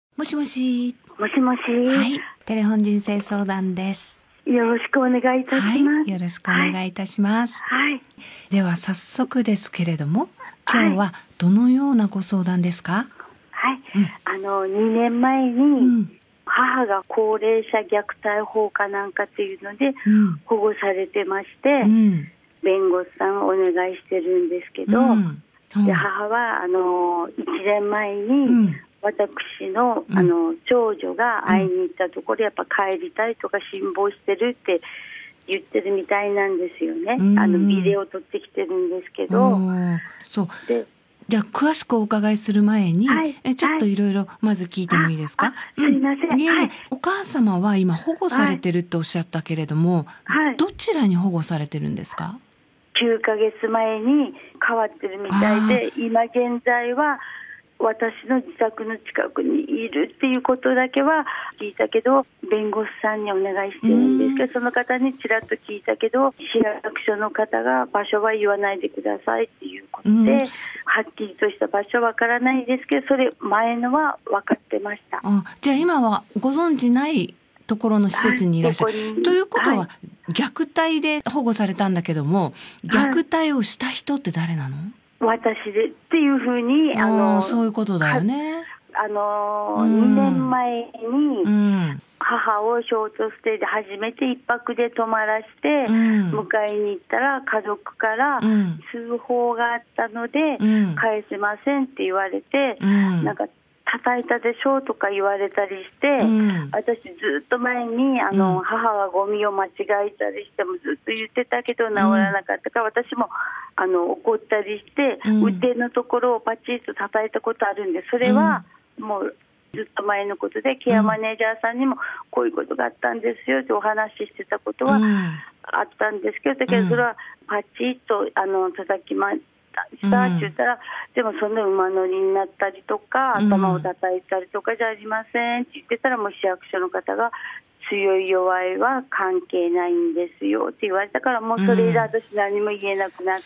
もしもし。 もしもし。 はい。テレフォン人生相談です。 よろしくお願いいたします。 はい。よろしくお願いいたします。 はい。 では早速ですけれども、今日はどのようなご相談ですか？ はい。2年前に、母が高齢者虐待法かなんかっていうので、保護されてまして、弁護士さんお願いしてるんですけど、で母は1年前に、私の、長女が会いに行ったところ、やっぱ帰りたいとか辛抱してるって言ってるみたいなんですよね。ビデオ撮ってきてるんですけど。 そうで、じゃあ詳しくお伺いする前に、ちょっといろいろまず聞いてもいいですか？ すいません。 お母様は今保護されてるっておっしゃったけれども、どちらに保護されてるんですか ？9ヶ月前に変わってるみたいで、今現在は私の自宅の近くにいるっていうことだけは聞いたけど、弁護士さんにお願いしてるんですけど、その方にちらっと聞いたけど、市役所の方が場所は言わないでくださいっていうことで、はっきりとした場所わからないですけど、それ前のは分かってました。 じゃあ今はご存じないところの施設にいらっしゃる、ということは、虐待で保護されたんだけども、虐待をした人って誰なの？ 私でっていうふうにそういうことだよね。 2年前に母をショートステイで初めて一泊で泊まらして、迎えに行ったら家族から通報があったので、返せませんって言われて、なんか叩いたでしょとか言われたりして、私ずっと前に母はゴミを間違えたりしてもずっと言ってたけど治らなかったから、私も怒ったりして、腕のところをパチッと叩いたことあるんで、それはもうずっと前のことで、ケアマネージャーさんにもこういうことがあったんですよってお話ししてたことはあったんですけど、だけどそれはパチッと叩きましたって言ったら、でもそんな馬乗りになったりとか、頭を叩いたりとかじゃありませんって言ってたら、もう市役所の方が強い弱いは関係ないんですよって言われたから、もうそれ以来私何も言えなくなって、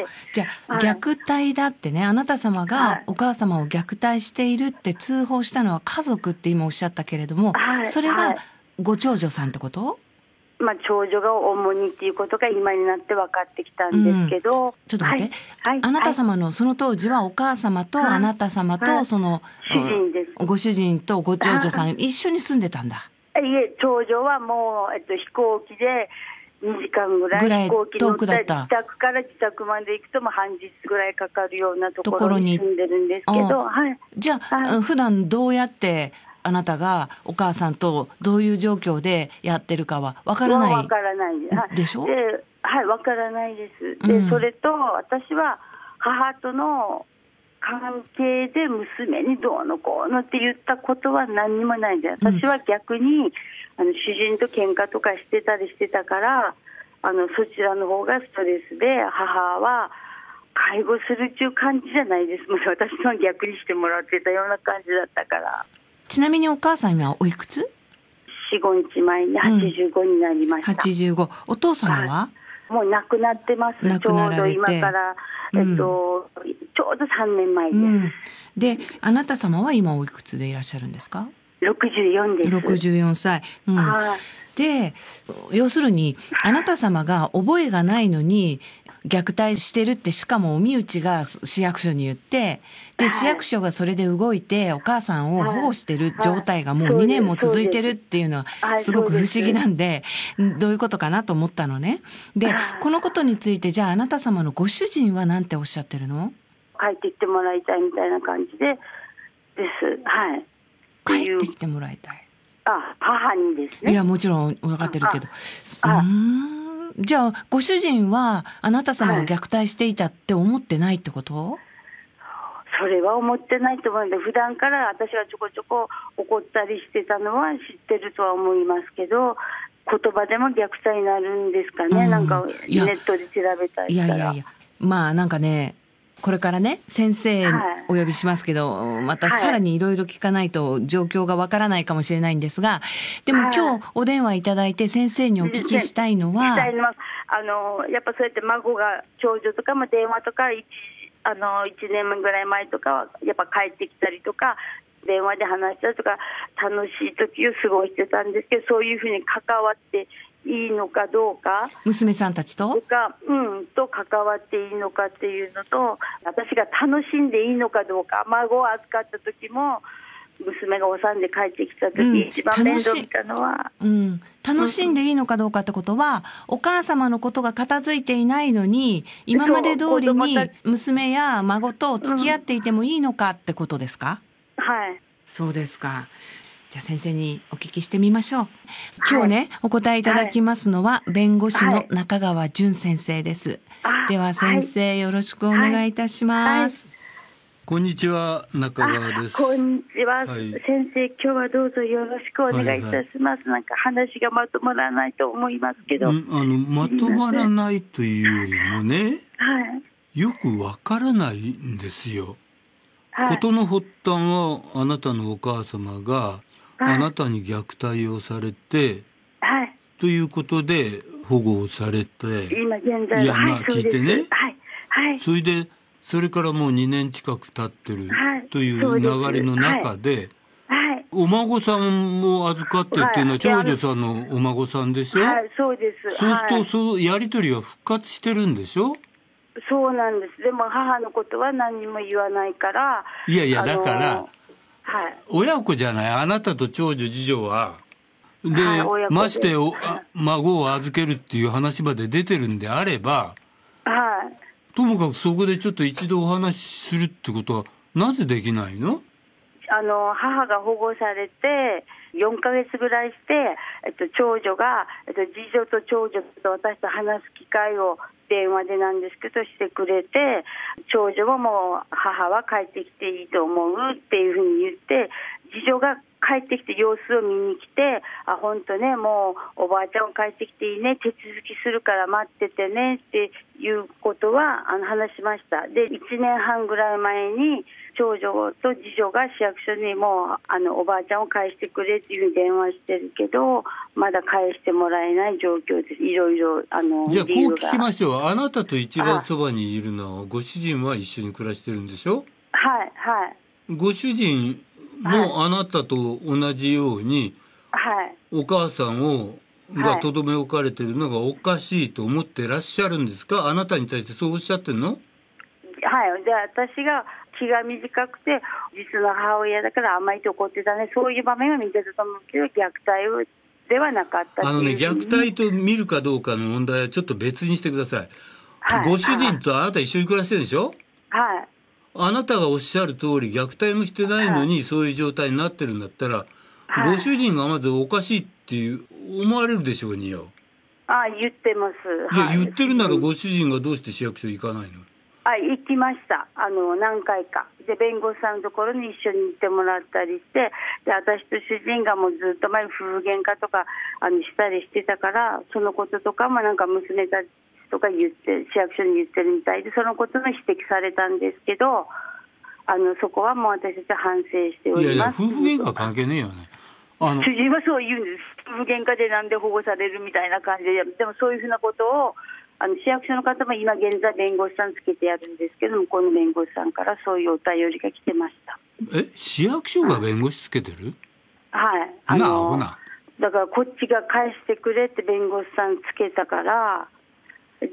じゃあ虐待だってね、あなた様がお母様を虐待しているって通報したのは家族って今おっしゃったけれども、それがご長女さんってこと？ 長女が主にっていうことが今になって分かってきたんですけど、 ちょっと待って、あなた様のその当時はお母様とあなた様とその、 主人です。 ご主人とご長女さん一緒に住んでたんだ。 いえ、長女はもう、飛行機で2時間ぐらい飛行機乗って自宅から自宅まで行くとも半日ぐらいかかるようなところに住んでるんですけど、 じゃあ、普段どうやってあなたがお母さんとどういう状況でやってるかはわからない。 わからないでしょ？ わからないです。で、それと私は母との関係で娘にどうのこうのって言ったことは何にもないんで、私は逆に主人と喧嘩とかしてたりしてたから、そちらの方がストレスで、母は介護するっていう感じじゃないです。私の逆にしてもらってたような感じだったから。 ちなみにお母さんはおいくつ ？4、5日前に85になりました。 85。お父様は？ もう亡くなってます。ちょうど今から、ちょうど3年前です。で、あなた様は今おいくつでいらっしゃるんですか ？64です。 64歳。で、要するにあなた様が覚えがないのに虐待してるって、しかもお身内が市役所に言って、で市役所がそれで動いてお母さんを保護してる状態がもう2年も続いてるっていうのはすごく不思議なんで、どういうことかなと思ったのね。で、このことについてじゃああなた様のご主人は何ておっしゃってるの？ 帰ってきてもらいたいみたいな感じでです。 帰ってきてもらいたい。 母にですね。 いや、もちろん分かってるけど。じゃあご主人はあなた様が虐待していたって思ってないってこと？ それは思ってないと思うんで、普段から私がちょこちょこ怒ったりしてたのは知ってるとは思いますけど、言葉でも虐待になるんですかね。なんかネットで調べたりしたら。 なんかね、これからね、先生お呼びしますけど、またさらにいろいろ聞かないと状況がわからないかもしれないんですが、でも今日お電話いただいて先生にお聞きしたいのは、 やっぱそうやって孫が、長女とかも電話とか1年ぐらい前とかはやっぱ帰ってきたりとか、 電話で話したとか楽しい時を過ごしてたんですけど、そういうふうに関わっていいのかどうか、 娘さんたちとと関わっていいのかっていうのと、私が楽しんでいいのかどうか、孫を預かった時も娘がお産で帰ってきた時、一番面倒見たのは、 楽しんでいいのかどうかってことは、お母様のことが片付いていないのに今まで通りに娘や孫と付き合っていてもいいのかってことですか？ はい。 そうですか。じゃあ先生にお聞きしてみましょう。今日ね、お答えいただきますのは、弁護士の中川淳先生です。では先生、よろしくお願いいたします。 こんにちは、中川です。 こんにちは、先生、今日はどうぞよろしくお願いいたします。なんか話がまとまらないと思いますけど、 まとまらないというよりもね、よくわからないんですよ。事の発端は、あなたのお母様があなたに虐待をされて、ということで保護をされて、 今現在は、 聞いてね、それでそれからもう2年近く経ってるという流れの中で、お孫さんも預かってっていうのは長女さんのお孫さんでしょ？ そうです。 そうすると、そのやり取りは復活してるんでしょ？ そうなんです。でも母のことは何も言わないから。 いやいや、だから、親子じゃない、あなたと長女次女は。で、まして孫を預けるっていう話まで出てるんであれば、ともかくそこでちょっと一度お話しするってことはなぜできないの？ 母が保護されて4ヶ月ぐらいして、長女が、次女と長女と私と話す機会を電話でなんですけどしてくれて、長女ももう母は帰ってきていいと思うっていうふうに言って、次女が帰ってきて様子を見に来て、本当ね、もうおばあちゃん帰ってきていいね、手続きするから待っててねっていうことは話しました。で、1年半ぐらい前に長女と次女が市役所にもうおばあちゃんを返してくれっていうふうに電話してるけど、まだ返してもらえない状況です。いろいろじゃあこう聞きましょう。あなたと一番そばにいるのはご主人は一緒に暮らしてるんでしょ？ご主人もあなたと同じように、お母さんがとどめ置かれているのがおかしいと思ってらっしゃるんですか？あなたに対してそうおっしゃってるの？ で、私が気が短くて実の母親だから甘いと怒ってたね、そういう場面は見てたと思うけど、虐待ではなかったっていう。 虐待と見るかどうかの問題はちょっと別にしてください。ご主人とあなた一緒に暮らしてるでしょ？あなたがおっしゃる通り虐待もしてないのにそういう状態になってるんだったら、ご主人がまずおかしいって思われるでしょうによ。 言ってます。 言ってるならご主人がどうして市役所行かないの？ 行きました。何回かで弁護士さんのところに一緒に行ってもらったりして、で私と主人がもうずっと前に夫婦喧嘩とかしたりしてたから、そのこととかもなんか娘たちとか言って市役所に言ってるみたいで、そのことも指摘されたんですけど、そこはもう私たち反省しております。 いやいや、夫婦喧嘩関係ねえよね。 主人はそう言うんです。夫婦喧嘩でなんで保護されるみたいな感じで、でもそういうふうなことを市役所の方も今現在弁護士さんつけてやるんですけども、この弁護士さんからそういうお便りが来てました。 市役所が弁護士つけてる？ だからこっちが返してくれって弁護士さんつけたから、で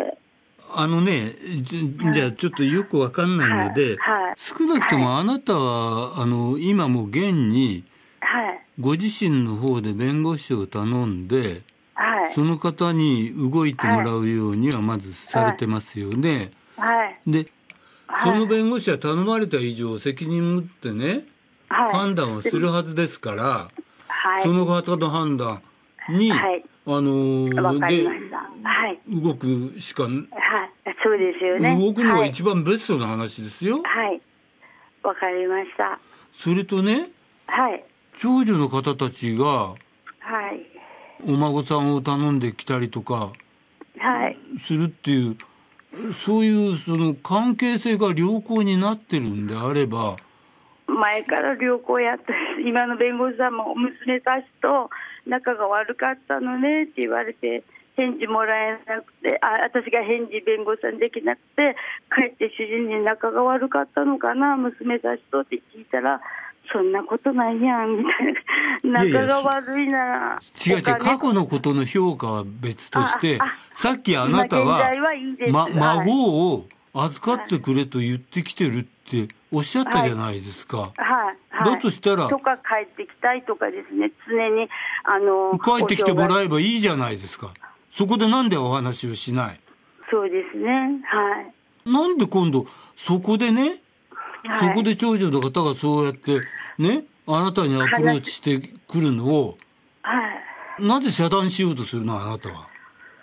じゃあちょっとよくわかんないので、少なくともあなたは今も現にご自身の方で弁護士を頼んで、その方に動いてもらうようにはまずされてますよね。で、その弁護士は頼まれた以上責任持ってね、判断をするはずですから、その方の判断に、で動くしか、 そうですよね。 動くのが一番ベストな話ですよ。 わかりました。 それとね、長女の方たちが、お孫さんを頼んできたりとかするっていう、そういうその関係性が良好になってるんであれば、 前から良好やった今の弁護士さんも娘たちと仲が悪かったのねって言われて返事もらえなくて、私が返事弁護士さんできなくて、帰って主人に仲が悪かったのかな娘たちとって聞いたら、 そんなことないやんみたいな、仲が悪いなら違う過去のことの評価は別として、さっきあなたは孫を預かってくれと言ってきてるっておっしゃったじゃないですか。だとしたらとか帰ってきたいとかですね、常に帰ってきてもらえばいいじゃないですか。そこでなんでお話をしない。 そうですね、 なんで今度そこでね、そこで長女の方がそうやってね、あなたにアプローチしてくるのを、なぜ遮断しようとするの、あなたは。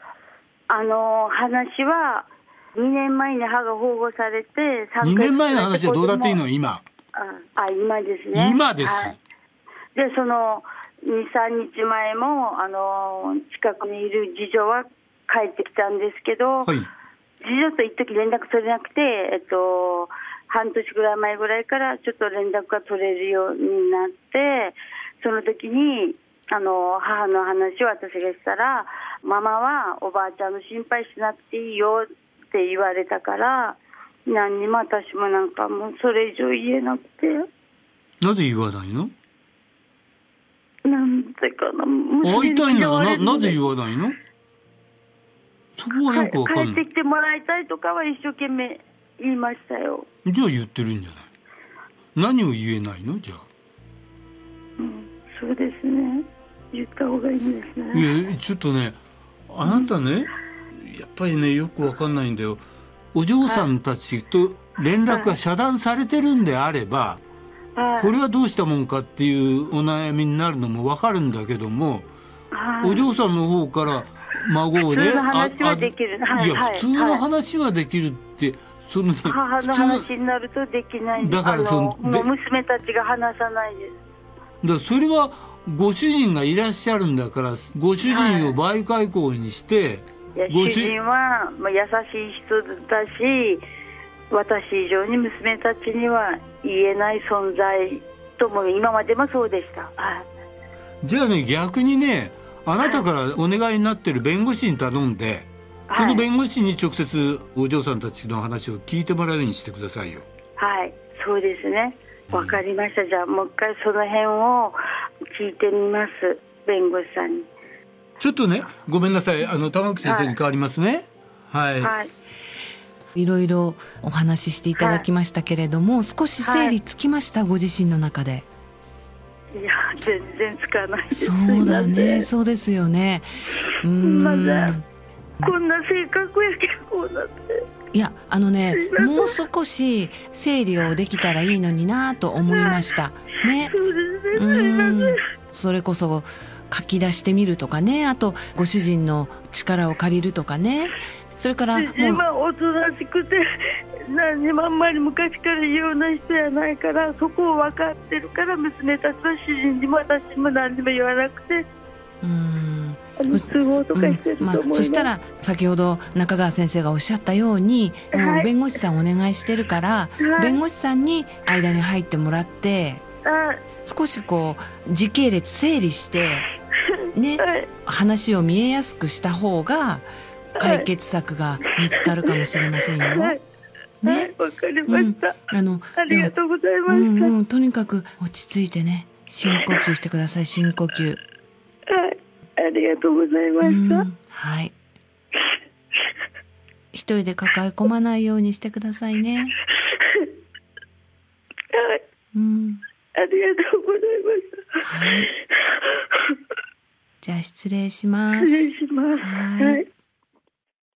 話は2年前に母が保護されて、 2年前の話はどうだっていいの、今。 今ですね。 今です。 で、その2、3日前も近くにいる次女は帰ってきたんですけど、次女と一時連絡取れなくて、半年ぐらい前ぐらいからちょっと連絡が取れるようになって、その時に母の話を私がしたら、ママはおばあちゃんの心配しなくていいよって言われたから、何にも私もなんかもうそれ以上言えなくて。 なぜ言わないの？ なんでかな、 会いたいならなぜ言わないの？そこはよくわかんない。 帰ってきてもらいたいとかは一生懸命言いましたよ。 じゃあ言ってるんじゃない。何を言えないのじゃあ。 そうですね、言った方がいいんですね。 いやちょっとね、あなたね、やっぱりねよくわかんないんだよ。お嬢さんたちと連絡が遮断されてるんであれば、これはどうしたもんかっていうお悩みになるのもわかるんだけども、お嬢さんの方から孫をね、 普通の話はできる。 いや、普通の話はできるって、そのね、 母の話になるとできないんです。 だからもう娘たちが話さないです。 だからそれはご主人がいらっしゃるんだから、ご主人を媒介行為にして、 主人は優しい人だし、私以上に娘たちには言えない存在とも今までもそうでした。 じゃあね、逆にね、あなたからお願いになってる弁護士に頼んで、その弁護士に直接お嬢さんたちの話を聞いてもらうようにしてくださいよ。 はい、そうですね。わかりました。じゃあもう一回その辺を聞いてみます、弁護士さんに。 ちょっとね、ごめんなさい、玉木先生に変わりますね。 いろいろお話ししていただきましたけれども、少し整理つきました、ご自身の中で。 いや、全然つかないです。 そうだね、そうですよね。 すいません、こんな性格やけどこうなって。 いや、もう少し整理をできたらいいのになと思いましたね。 そうですね、すいません。 それこそ書き出してみるとかね、あとご主人の力を借りるとかね、それからもう今おとなしくて何にもあんまり昔から言うような人やないから、そこを分かってるから娘たちは主人にも私も何にも言わなくて通報とかしてると思います。 そしたら先ほど中川先生がおっしゃったように、もう弁護士さんお願いしてるから、弁護士さんに間に入ってもらって、少しこう時系列整理してね、話を見えやすくした方が解決策が見つかるかもしれませんよ。ね、 わかりました。ありがとうございました。 とにかく落ち着いてね、深呼吸してください。深呼吸。 ありがとうございました。 はい。一人で抱え込まないようにしてくださいね。 はい。ありがとうございました。 はい。じゃあ失礼します。 失礼します。はい。